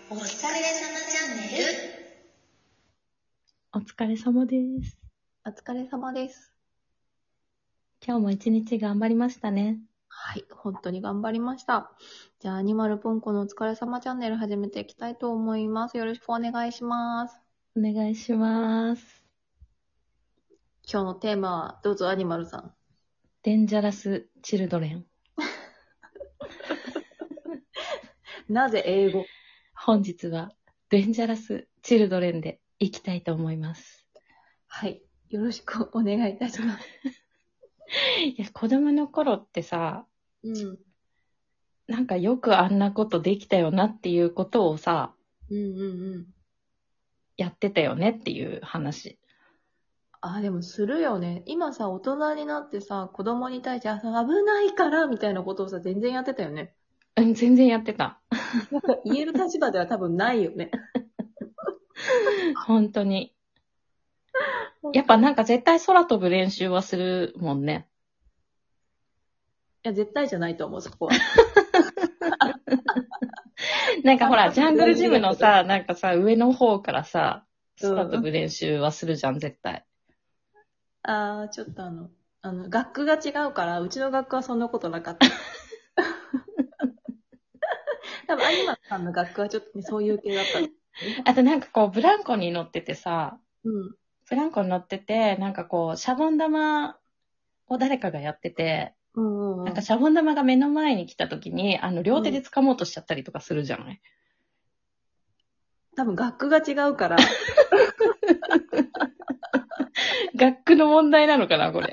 お疲れ様チャンネル。 お疲れ様です。 お疲れ様です。 今日も一日頑張りましたね。 はい、本当に頑張りました。じゃあ、アニマルポンコのお疲れ様チャンネル始めていきたいと思います。よろしくお願いします。 お願いします。 今日のテーマは、どうぞアニマルさん。 デンジャラス・チルドレン。 なぜ英語？ 本日はデンジャラス・チルドレンでいきたいと思います。 はい、よろしくお願いいたします。 いや、子供の頃ってさ、 うん。 なんかよくあんなことできたよなっていうことをさ、 うん。 やってたよねっていう話。 でもするよね。今さ、大人になってさ、子供に対して、危ないから、みたいなことをさ、全然やってたよね。 うん、全然やってた。 なんか言える立場では多分ないよね。 本当に。やっぱなんか絶対空飛ぶ練習はするもんね。 いや、絶対じゃないと思う、そこは。 なんかほら、ジャングルジムのさ、なんかさ、上の方からさ、空飛ぶ練習はするじゃん、絶対。 ちょっと学区が違うから、うちの学区はそんなことなかった。多分、アニマルさんの学区はちょっとね、そういう系だった。 あとなんかこう、ブランコに乗っててさ、 うん。 ブランコに乗ってて、なんかこう、シャボン玉を誰かがやってて、なんかシャボン玉が目の前に来た時に、両手で掴もうとしちゃったりとかするじゃない、 多分、学区が違うから。 学区の問題なのかな、これ。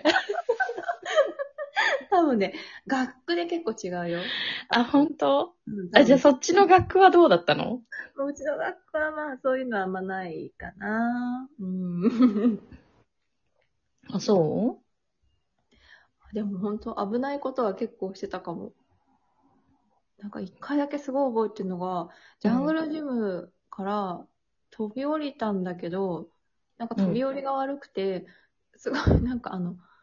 多分ね、学区で結構違うよ。 本当？ じゃあじゃあそっちの学区はどうだったの？ うちの学区はまあ、そういうのはあんまないかな。うん。 あ、そでも本当危ないことは結構してたかも。なんか一回だけすごい覚えてるのが、ジャングルジムから飛び降りたんだけど、なんか飛び降りが悪くて、すごいなんか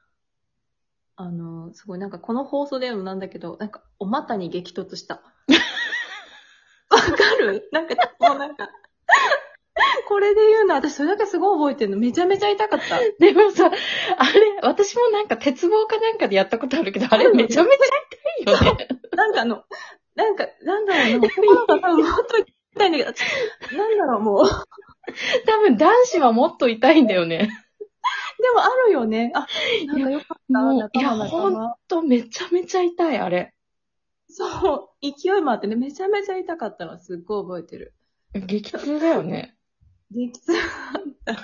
すごいなんかこの放送で言うのなんだけど、なんかお股に激突した。わかる？なんか、もうなんか、これで言うの私それだけすごい覚えてるの。めちゃめちゃ痛かった。 でもさ、私もなんか鉄棒かなんかでやったことあるけど、あれめちゃめちゃ痛いよね。 なんだろうな、男の子は多分もっと痛いんだけど、なんだろう、もう。 多分男子はもっと痛いんだよね。 でもあるよね。なんかよかった。 もう、いや、ほん仲間。 とめちゃめちゃ痛い、あれ。 そう、勢いもあってね、めちゃめちゃ痛かったのすっごい覚えてる。 激痛だよね。 激痛だった。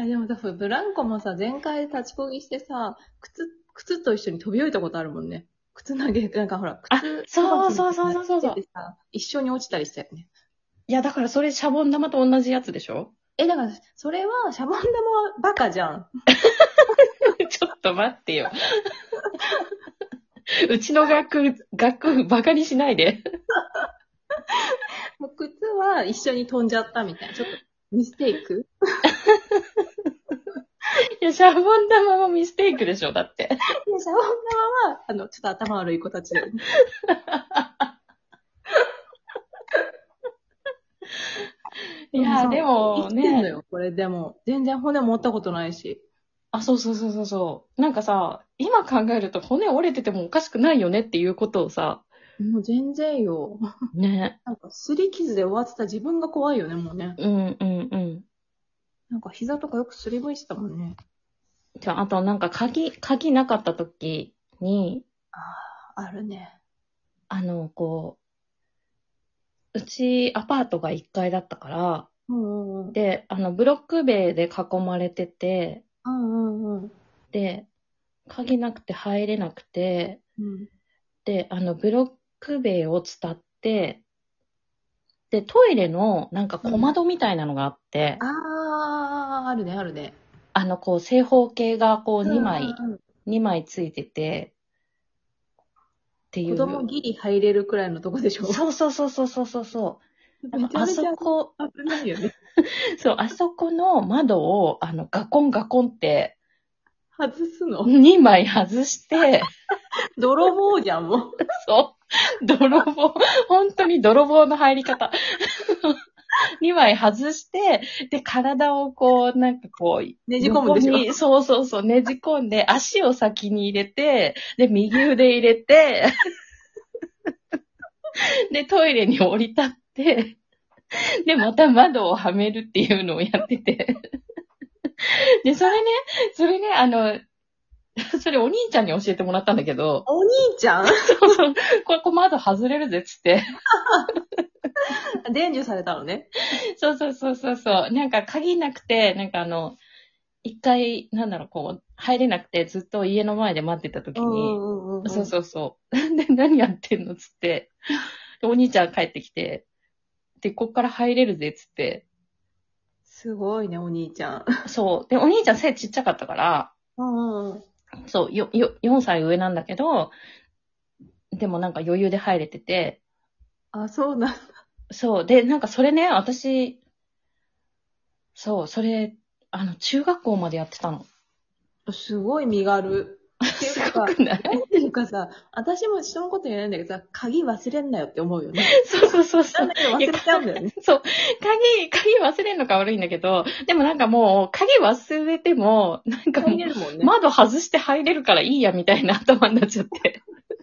でも多分ブランコもさ、全開で立ちこぎしてさ、靴と一緒に飛び降りたことあるもんね。靴投げ、なんかほら、 そう一緒に落ちたりしたよね。 いや、だからそれシャボン玉と同じやつでしょ？ だから、それは、シャボン玉はバカじゃん。 ちょっと待ってよ。うちの学部バカにしないで。 もう靴は一緒に飛んじゃったみたいな。ちょっとミステイクいや、シャボン玉もミステイクでしょ、だって。 シャボン玉は、ちょっと頭悪い子たちよ。 いや、でも生きてんのね。 よ、これでも。全然骨持ったことないし。 そう。なんかさ、今考えると骨折れててもおかしくないよねっていうことをさ、 もう全然よ。 ね。 なんか、擦り傷で終わってた自分が怖いよね、もうね。 うん。 なんか、膝とかよくすりむいてたもんね。 じゃあ、あとなんか鍵なかった時に、 あるね。 うちアパートが1階だったから、 うん。 で、ブロック塀で囲まれてて、 うん。 で、鍵なくて入れなくて、 うん。 で、ブロック塀を伝って、で、トイレのなんか小窓みたいなのがあって、 あるね。 正方形がこう2枚、 うん。 2枚ついてて、っていう。 子供ギリ入れるくらいのとこでしょ？ そう。 めちゃめちゃあそこ、 危ないよね。 そう、あそこの窓を、ガコンって、 外すの 2枚外して、 泥棒じゃん、もう。 そう。泥棒。本当に泥棒の入り方。2枚外して、で、体をこう、なんかこう、 ねじ込むんでしょ。 横に、そうそうそう、ねじ込んで、足を先に入れて、で、右腕入れて、で、トイレに降り立って、で、また窓をはめるっていうのをやってて。で、それね、それお兄ちゃんに教えてもらったんだけど、 お兄ちゃんそうそう、これ窓外れるぜっつって。 伝授されたのね。 そうそうそうそうそう。なんか鍵なくて、なんか一回、なんだろう、こう、入れなくてずっと家の前で待ってた時に、そうそうそう。で、何やってんのっつって、でお兄ちゃん帰ってきて、で、こっから入れるぜっつって、 すごいね、お兄ちゃん。 そう。で、お兄ちゃん背ちっちゃかったから、 うんうん。 そう、4歳上なんだけど、でもなんか余裕で入れてて、 あ、そうなんそう。で、なんかそれね、私、そう、それ、中学校までやってたの。 だ。すごい身軽。っていうすかさ、 ごくない？ なんていうかさ、私も人のこと言えないんだけどさ、鍵忘れんなよって思うよね。 そうそうそうそう。 なんだけど忘れちゃうんだよね。 そう。鍵忘れるのが悪いんだけど、でもなんかもう、鍵忘れても、なんかも入う、 れるもんね。 窓外して入れるからいいや、みたいな頭になっちゃって。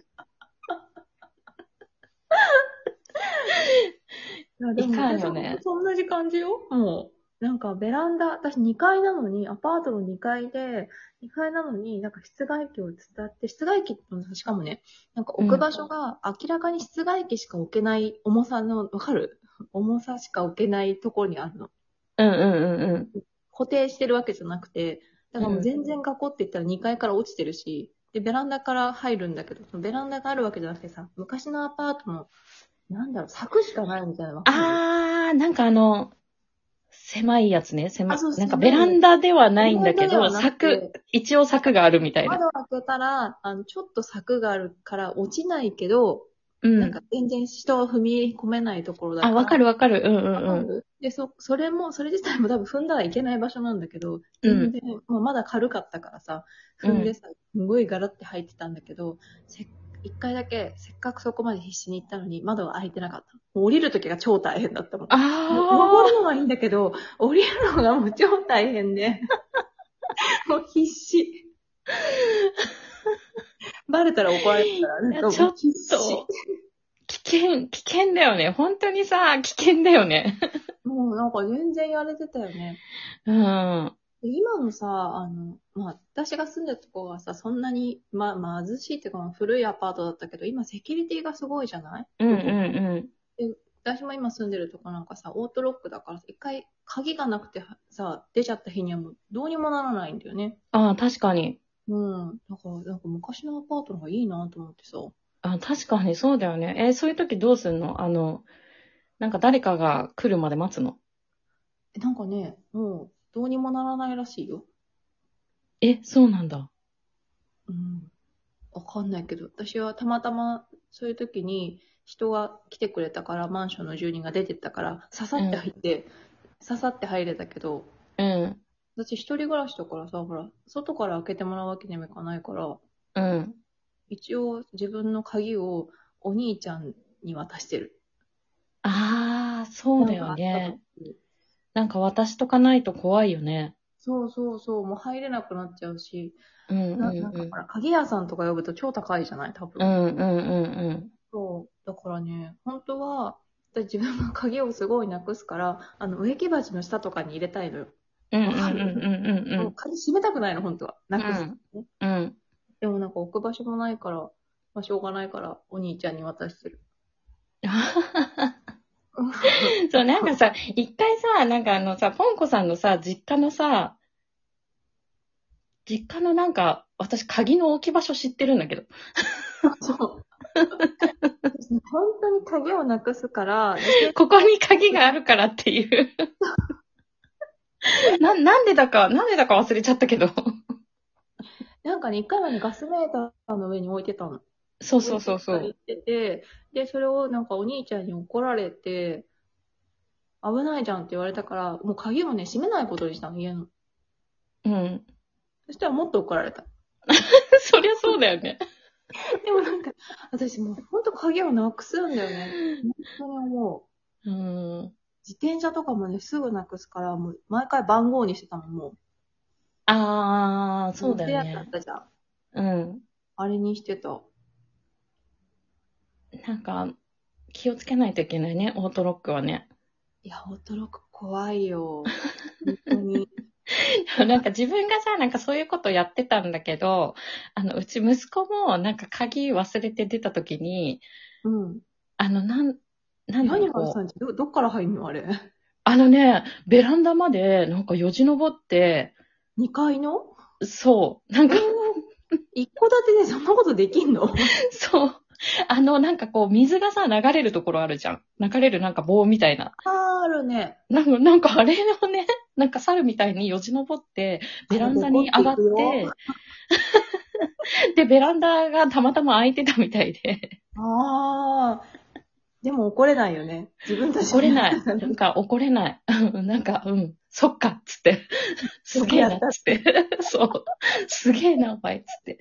いや、でいかんも私よね。 も同じ感じよ。もう、なんかベランダ、私2階なのに、アパートの2階で、2階なのに、なんか室外機を伝って、室外機ってのしかもね、なんか置く場所が明らかに室外機しか置けない重さの、わかる重さしか置けないところにあるの。 うんうんうんうん。 固定してるわけじゃなくて、だからもう全然囲っていったら2階から落ちてるし、で、ベランダから入るんだけど、そのベランダがあるわけじゃなくてさ、昔のアパートの、なんだろう、柵しかないみたいなのわかる？ なんか狭いやつね。 あ、そう、 なんかベランダではないんだけど、 ベランダではなくて、 一応柵があるみたいな。 窓を開けたら、ちょっと柵があるから落ちないけど、 うん。 なんか全然人は踏み込めないところだあ、わから、 かるわかる。うんうわかんうん。 るで、それも、それ自体も多分踏んだらいけない場所なんだけど、 うん全然、もうまだ軽かったからさ、 うん。 踏んでさ、すごいガラって入ってたんだけど、一回だけ、せっかくそこまで必死に行ったのに、窓が開いてなかった。もう降りるときが超大変だったもん。登るあのはいいんだけど、降りるのがもう超大変で、もう必死。バレたら怒られるから、なんかちょっもう必死。 と、危険だよね。本当にさ、危険だよね。 もうなんか全然やれてたよね。 うん。 で今のさ、私が住んでたとこがさ、そんなに、貧しいっていうか、古いアパートだったけど、今セキュリティがすごいじゃないうんうんどこもうん。 で、私も今住んでるとこなんかさ、オートロックだから、一回鍵がなくてさ、出ちゃった日にはもうどうにもならないんだよね。 ああ、確かに。 うん。だから、なんか昔のアパートの方がいいなと思ってさ。 あ、確かにそうだよね。そういう時どうすんの？なんか誰かが来るまで待つの？ なんかね、もうどうにもならないらしいよ。 そうなんだ。 うん。わかんないけど、私はたまたまそういう時に人が来てくれたから、マンションの住人が出てったから、刺さって入れたけど、 うん。 私一人暮らしだからさ、ほら、外から開けてもらうわけにもいかないから、 うん。 一応自分の鍵をお兄ちゃんに渡してる。 ああ、そうだなんかあったよね。 時。 なんか渡しとかないと怖いよね。 そうそうそう、もう入れなくなっちゃうし、 うんうんなんうん。 かほら、鍵屋さんとか呼ぶと超高いじゃない多分。 うんうんうんそう。だからね、本当は、自分の鍵をすごいなくすから、植木鉢の下とかに入れたいのよ。 うん。うんわかる？ うんうんうんうん。 もう鍵閉めたくないの、本当は。なくす、ね。 うん。 でもなんか置く場所もないから、しょうがないから、お兄ちゃんに渡してる。 そう、なんかさ、一回さ、なんかポンコさんのさ、実家のなんか、私鍵の置き場所知ってるんだけど。 そう。本当に鍵をなくすから、 ここに鍵があるからっていう。なんでだか忘れちゃったけど。 なんかね、一回はね、ガスメーターの上に置いてたの。 そうそうそうそう。 置いてて、で、それをなんかお兄ちゃんに怒られて、危ないじゃんって言われたから、もう鍵をね、閉めないことにしたの、家の。 うん。 そしたらもっと怒られた。 そりゃそうだよね。 でもなんか、私もうほんと鍵をなくすんだよね。本当に思う。自転車とかもね、すぐなくすから、もう毎回番号にしてたもん、もう。 ああ、そうだよ乗ってやつあっね。 たじゃん。 うん。 あれにしてた。 なんか、気をつけないといけないね、オートロックはね。 いや、オートロック怖いよ。本当に。 なんか自分がさ、なんかそういうことやってたんだけど、うち息子もなんか鍵忘れて出た時に、 うん。 なんだろう、こう、 何がさんち、どっから入んのあれ。 ベランダまでなんかよじ登って、 2階のそう、なんか、 一戸建てでそんなことできんの？ そう、なんかこう、水がさ、流れるところあるじゃん。流れるなんか棒みたいな。 あるね。 なんかあれをね、なんか猿みたいによじ登って、ベランダボコってに上がっいくよ。 て、で、ベランダがたまたま開いてたみたいで、 ああ。でも怒れないよね。自分たち怒れない。 でやったらなんか怒れない。なんか、そっか、っつって。すよくげえな、っやったって。 つって。そう。すげえな、お前、っつって。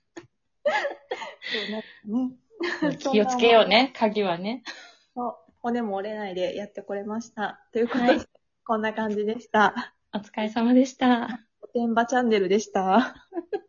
そうなんかね。そん気をつな思い出けようね、鍵はね。 と、骨も折れないでやってこれました。ということで、 はい。 こんな感じでした。 お疲れ様でした。 おてんばチャンネルでした。